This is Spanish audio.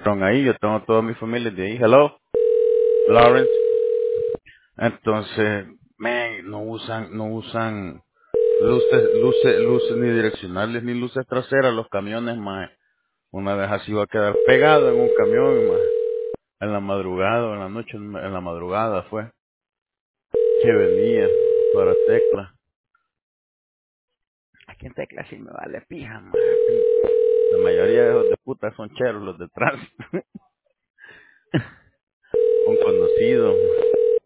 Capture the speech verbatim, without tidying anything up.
Son ahí, yo tengo toda mi familia de ahí. Hello, Lawrence. Entonces, man, no usan, no usan luces, luces, luces ni direccionales ni luces traseras los camiones, man. Una vez así iba a quedar pegado en un camión, man. En la madrugada, en la noche, en la madrugada fue que venía para Tecla. Aquí en Tecla sí me vale pija, man. La mayoría de esos de puta son cheros los de tránsito. Un conocido.